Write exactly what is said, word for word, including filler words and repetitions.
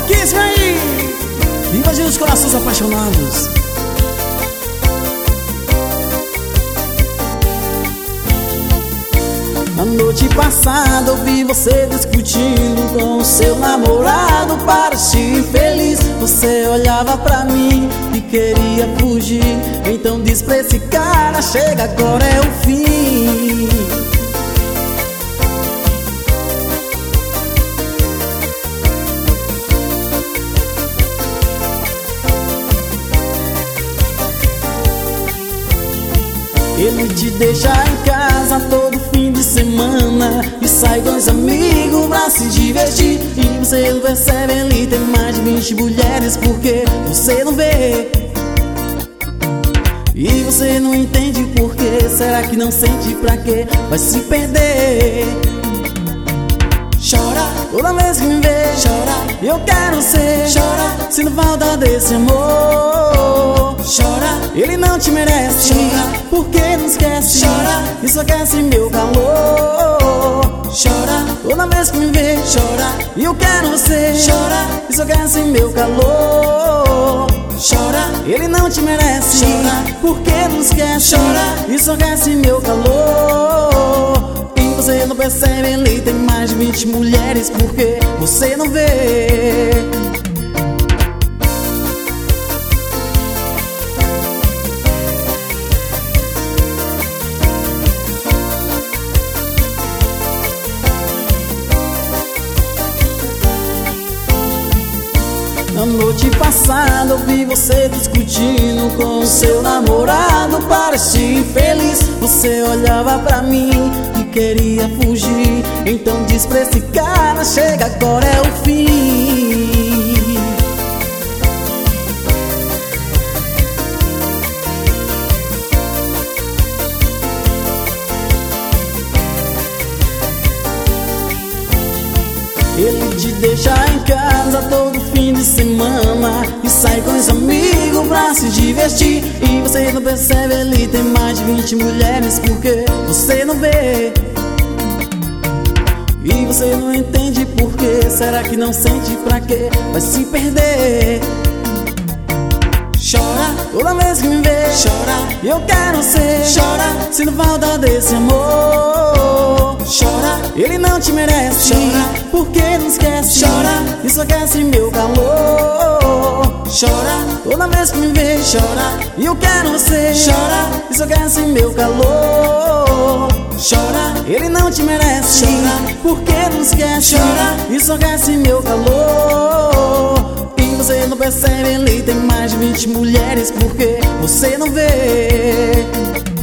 Kiss, vem aí! Invadindo os corações apaixonados. Na noite passada ouvi você discutindo com o seu namorado. Parecia infeliz, você olhava pra mim e queria fugir. Então diz pra esse cara, chega, agora é o fim. Ele te deixa em casa todo fim de semana e sai com os amigos pra se divertir. E você não percebe, ele tem mais de vinte mulheres, porque você não vê. E você não entende por quê. Será que não sente pra quê? Vai se perder. Chora toda vez que me vê. Chora, eu quero ser. Chora, sinto falta desse amor. Chora, ele não te merece. Chora, porque não esquece. Chora, e só aquece meu calor. Chora, toda vez que me vê. Chora, e eu quero ser. Chora, e só aquece meu calor. Chora, ele não te merece. Chora, porque não esquece. Chora, e só aquece meu calor. E você não percebe, ele tem mais de vinte mulheres, porque você não vê. Na noite passada ouvi você discutindo com o seu namorado. Parecia infeliz, você olhava pra mim e queria fugir. Então diz pra esse cara, chega, agora é o fim. Ele te deixa em casa todo fim de semana e sai com os amigos pra se divertir. E você não percebe, ele tem mais de vinte mulheres, porque você não vê. E você não entende por quê. Será que não sente pra quê? Vai se perder. Chora toda vez que me vê. Chora, eu quero ser. Chora, sinto falta desse amor. Chora, ele não te merece. Chora, porque não esquece. Chora, e só aquece meu calor. Chora, toda vez que me vê. Chora, e eu quero ser. Chora, e só aquece meu calor. Chora, ele não te merece. Chora, porque não esquece. Chora, e só aquece meu calor. E você não percebe, ele tem mais de vinte mulheres, porque você não vê.